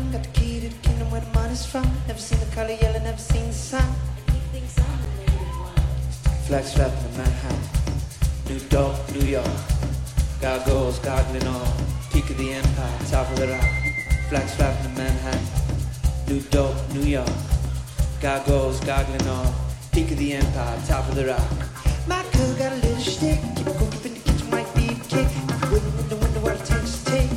run. Got the key to the kingdom where the money's from. Never seen the color yellow, never seen the sun. He thinks I'm the negative one. Flag strapping in Manhattan. New York, New York. Gargoyles goggling on. Peak of the empire, top of the rock. Flag strapping in Manhattan. New York, New York. Gargoyles goggling on. Peak of the empire, top of the rock. My girl got a little shtick. Keep it cooking in the kitchen, might be a kick. Waiting in the window while the tanks take.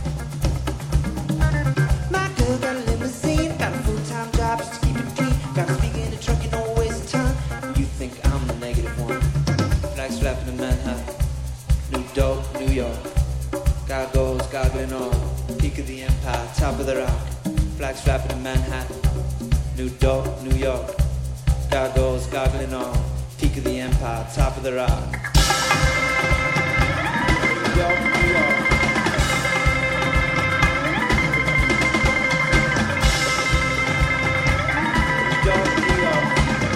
My girl got a limousine. Got a full-time job just to keep it clean. Got a speaker in the truck, you don't waste time. You think I'm the negative one. Flag strapping in Manhattan. New York, New York. Gargoyles goggling on. Peak of the empire, top of the rock. Flag strapping in Manhattan. New York, New York. Gargoyles goggling on. Peak of the empire, top of the rock. New York, New York. New York, New York.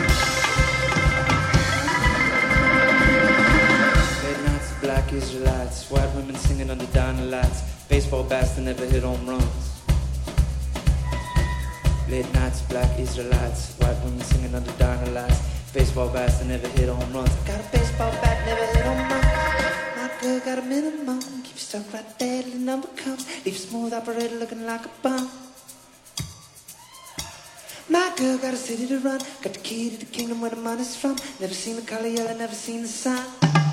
Late nights, black Israelites. White women singing under diner lights. Baseball bats that never hit home runs. Late nights, black Israelites. White women singing under diner lights. Baseball bats that never hit home runs. I got a baseball bat, never hit home runs. My girl got a minimum. Keep you stuck right there till the number comes. Leave a smooth operator looking like a bum. My girl got a city to run. Got the key to the kingdom where the money's from. Never seen the color yellow, never seen the sun.